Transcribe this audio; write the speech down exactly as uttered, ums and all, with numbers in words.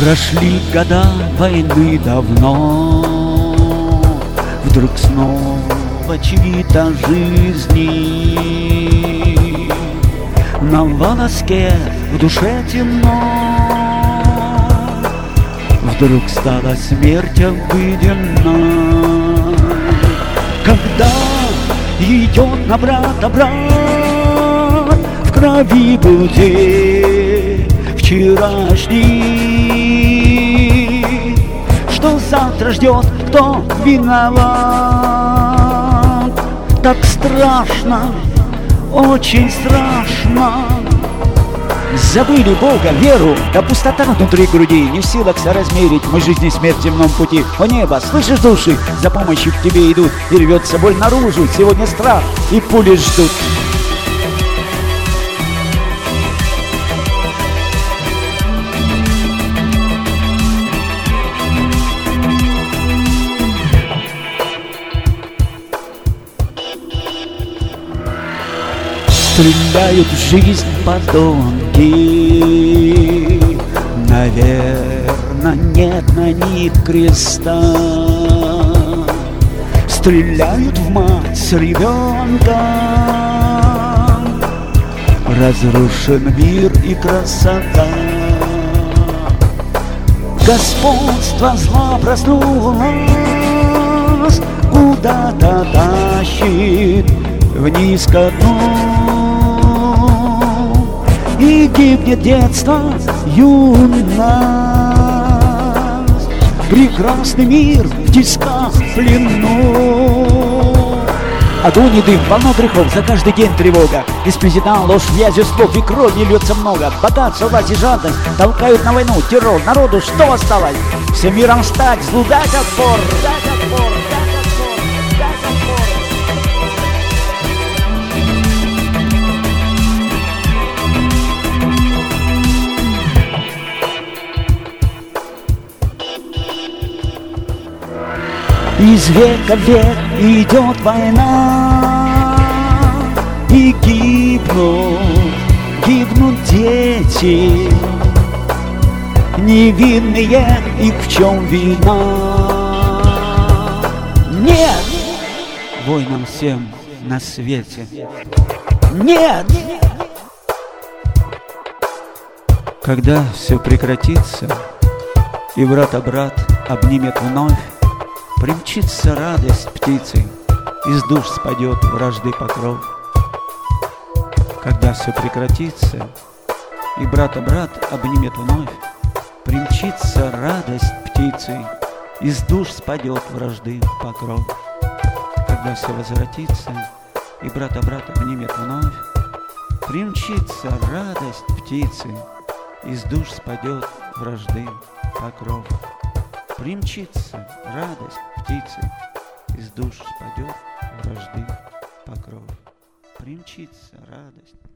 Прошли года войны давно, вдруг снова чьи-то жизни. На волоске в душе темно, вдруг стала смерть обыденна. Когда идет на брата брат, в крови был день вчерашний. Что завтра ждет, кто виноват? Так страшно, очень страшно. Забыли Бога, веру, да пустота внутри груди, не в силах соразмерить мы жизнь и смерть в земном пути. О небо, слышишь души, за помощью к тебе идут, и рвется боль наружу, сегодня страх и пули ждут. Стреляют в жизнь подонки, наверно, нет на них креста. Стреляют в мать с ребенком, разрушен мир и красота. Господство зла проснулось, куда-то тащит вниз ко дну. И гибнет детство, юность, прекрасный мир в тисках, в плену. Огонь и дым, полно грехов, за каждый день тревога. Бесплезена ложь, вязью слов и крови льется много. Богатство, власть и жадность толкают на войну, террор. Народу что осталось? Всем миром стать, злу дать отпор, дать отпор, дать отпор, дать отпор. Из века в век идет война, и гибнут, гибнут дети, невинные, и в чем вина? Нет войнам всем на свете, нет! Когда все прекратится, и брата-брат обнимет вновь, примчится радость птицы, из душ спадет вражды покров. Когда все прекратится, и брата-брат обнимет вновь, примчится радость птицы, из душ спадет вражды покров. Когда все возвратится, и брата-брат обнимет вновь, примчится радость птицы, из душ спадет вражды покров. Примчится радость птицы, из душ спадет вражды покров. Примчится радость.